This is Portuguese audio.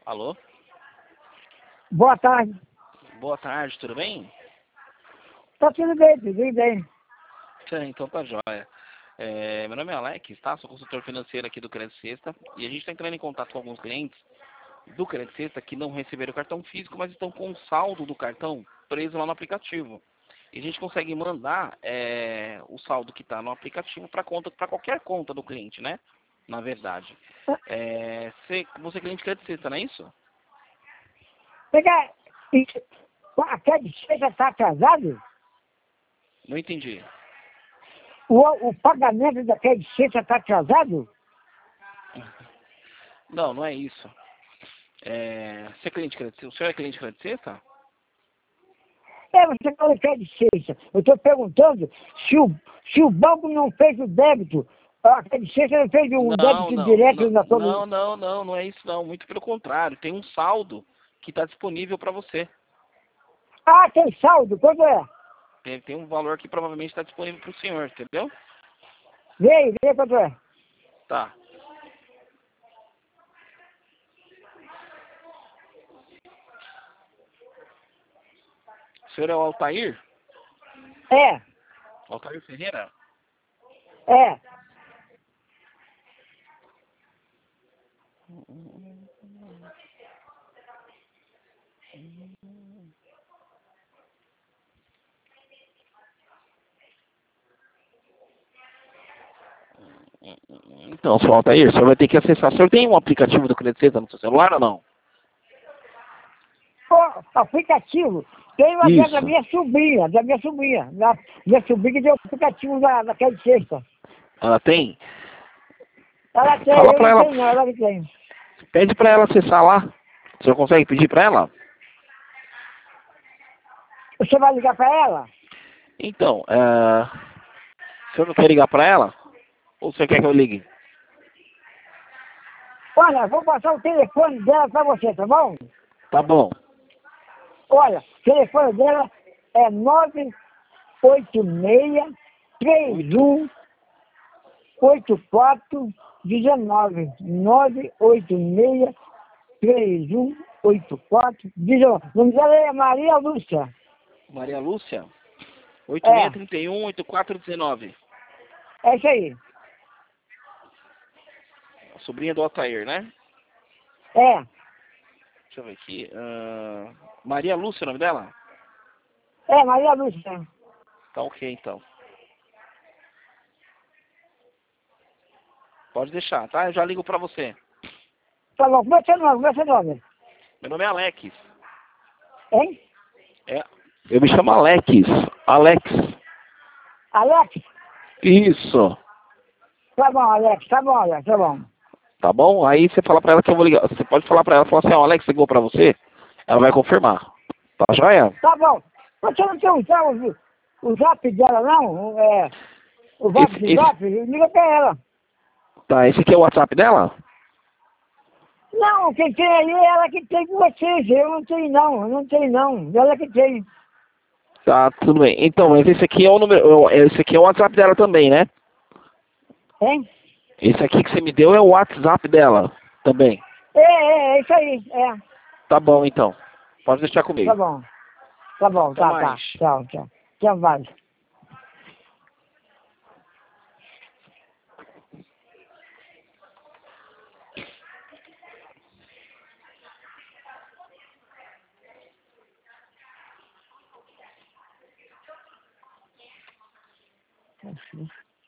Alô? Boa tarde. Boa tarde, tudo bem? Tá tudo bem. Então tá jóia. Meu nome é Alex, tá? Sou consultor financeiro aqui do Crédito Sexta e a gente está entrando em contato com alguns clientes do Crédito Sexta que não receberam o cartão físico, mas estão com o saldo do cartão preso lá no aplicativo. E a gente consegue mandar o saldo que está no aplicativo para qualquer conta do cliente, né? Na verdade. Você é cliente de Crédito Sexta, não é isso? Pegar. Aquele chega tá atrasado? Não entendi. O pagamento daquele chega tá atrasado? Não, não é isso. Você é cliente de Crédito Sexta? O senhor é cliente de Crédito Sexta? Você fala que é de sexta. Eu estou perguntando se o banco não fez o débito. Aquele sexta não fez um Não, débito não, direto não, na sua. não, não, não, não é isso não. Muito pelo contrário, tem um saldo que está disponível para você. Ah, tem saldo? Quanto é? Tem um valor que provavelmente está disponível para o senhor, entendeu? Vê quanto é. Tá. O senhor é o Altair? É. Altair Ferreira? É. Então, senhor Altair, o senhor vai ter que acessar. O senhor tem um aplicativo do Crédito Sexta no seu celular ou não? O aplicativo tem uma Isso. da minha sobrinha. Minha sobrinha tem o aplicativo daquele sexta. Ela tem? Ela tem, Fala eu para não ela, tenho não, ela que tem. pede para ela acessar lá. O senhor consegue pedir para ela? Você vai ligar para ela? Então, o senhor não quer ligar para ela? Ou o senhor quer que eu ligue? Olha, vou passar o telefone dela para você, tá bom? Tá bom. Olha, o telefone dela é 986-31-84-19. 986-31-84-19. O nome dela é Maria Lúcia. Maria Lúcia? É, 8631-8419. é isso aí. A sobrinha do Altair, né? É, Deixa eu ver aqui. Maria Lúcia, o nome dela? Maria Lúcia. Tá ok, então. Pode deixar, tá? Eu já ligo pra você. Tá bom, como é seu nome? Como é seu nome? Meu nome é Alex. Hein? É. Eu me chamo Alex. Alex. Alex? Isso. Tá bom, Alex, tá bom. Tá bom? Aí você fala pra ela que eu vou ligar. Você pode falar pra ela, falar assim, ó, Alex ligou pra você. Ela vai confirmar. Tá joia? Tá bom. Você não quer usar o zap dela, não? O zap? Liga pra ela. Tá, esse aqui é o WhatsApp dela? Não, quem tem aí é ela que tem com vocês. Eu não tenho, não. Ela que tem. Tá, tudo bem. Então, mas esse aqui é o número. Esse aqui é o WhatsApp dela também, né? Hein? Esse aqui que você me deu é o WhatsApp dela também. É isso aí. É. Tá bom, então. Pode deixar Tá comigo. bom. Tá bom, Até tá. mais. Tchau. Tchau, vai.